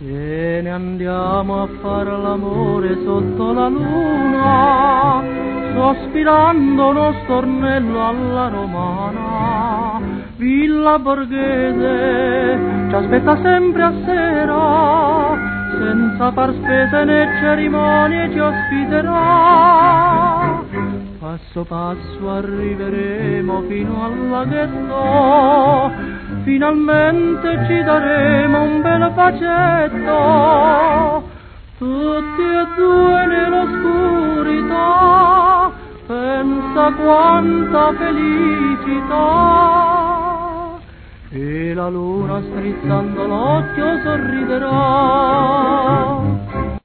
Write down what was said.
Se ne andiamo a fare l'amore sotto la luna, sospirando uno stornello alla romana. Villa Borghese ci aspetta sempre a sera, senza far spese né cerimonie ci ospiterà. Passo passo arriveremo fino al laghetto, finalmente ci daremo un bel bacetto, tutti e due nell'oscurità, pensa quanta felicità, e la luna strizzando l'occhio sorriderà.